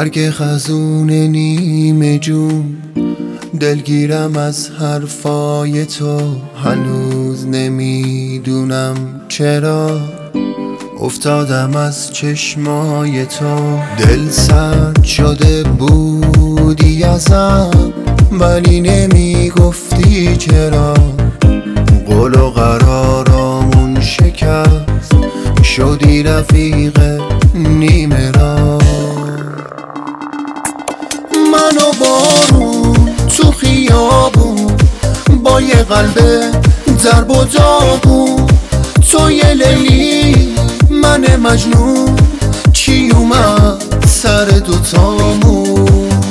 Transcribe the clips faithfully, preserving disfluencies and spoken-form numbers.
برگ خزون نیمه جون، دلگیرم از حرفای تو. هنوز نمیدونم چرا افتادم از چشمای تو. دل سرد شده بودی ازم، ولی نمیگفتی چرا. قول و قرارامون شکست، شدی رفیق نیمه را. من و بارون تو خیابون، با یه قلب درب و داغون. تو یه لیلی من مجنون، چی اومد سر دوتامون؟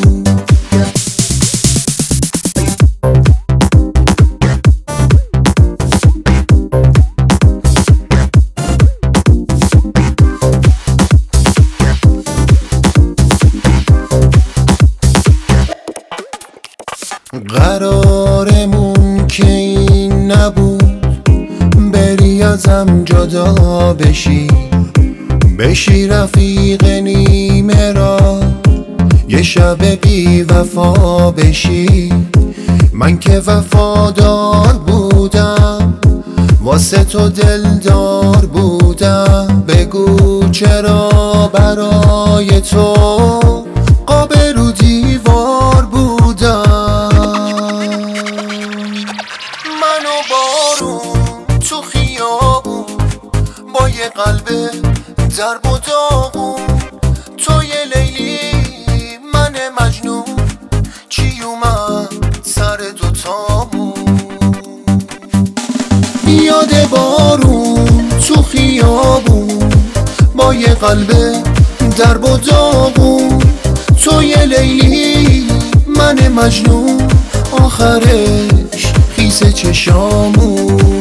قرارمون که این نبود، بری ازم جدا بشی. بشی رفیق نیمه را، یه شب بی وفا بشی. من که وفادار بودم، واسه تو دلدار بودم. بگو چرا برای تو قاب رو دیوار بودم. من و بارون تو خیابون، با یه قلب درب و داغون. تو یه لیلی من مجنون، چی اومد سر دوتامون؟ یاد بارون تو خیابون، با یه قلب درب و داغون. تو یه لیلی من مجنون، آخرش خیس چشامون.